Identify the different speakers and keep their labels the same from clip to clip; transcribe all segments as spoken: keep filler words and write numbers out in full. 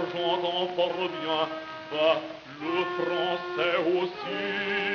Speaker 1: j'entends fort bien, va le français aussi.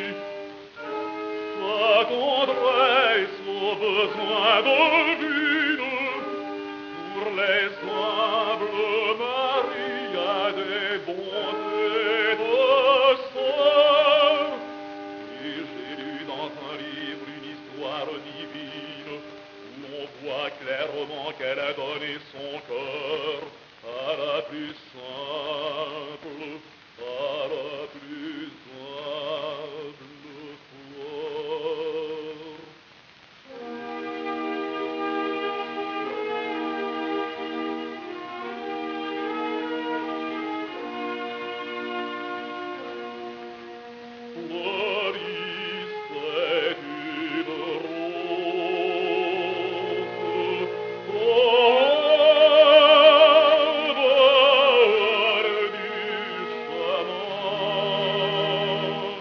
Speaker 1: Sa tendresse au besoin de lune, pour les humbles maris a des bontés de sœur. Et j'ai lu dans un livre une histoire divine, où on voit clairement qu'elle a donné son cœur à la plus simple, à la plus humble fleur. Florisse est une rose, bord du chemin.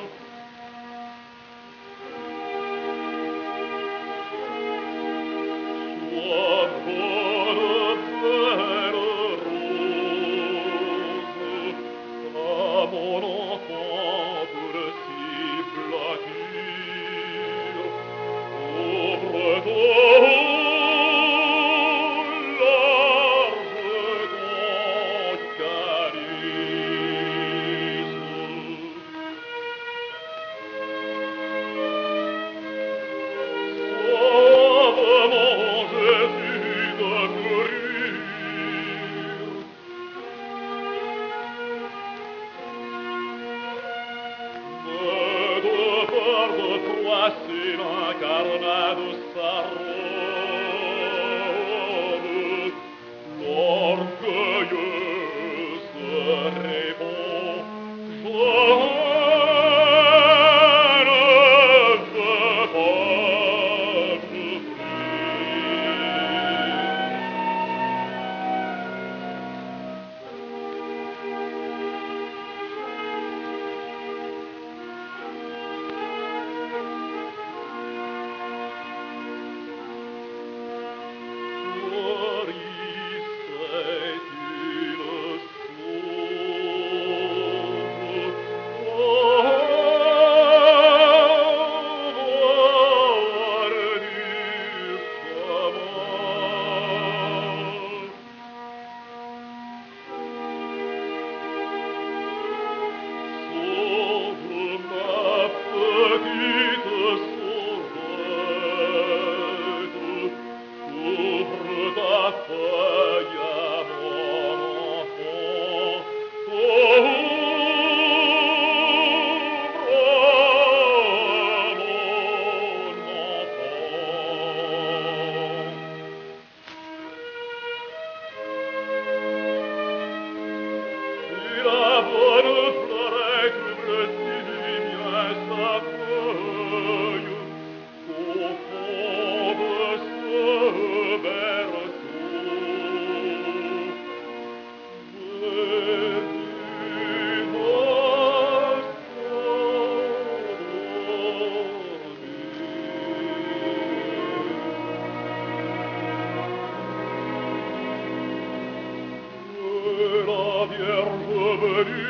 Speaker 1: Sois bonne, belle rose, à mon enfant pour si blâtir. Ouvre ton large ton calice. Sauve mon Jésus de mourir. De par de toi c'est l'incarnade sa robe, l'orgueilleux se répond, je ne veux pas la bonne fleurette bleutit bien sa feuille au fond de ce berceau. Jésus va s'endormir. La Vierge venue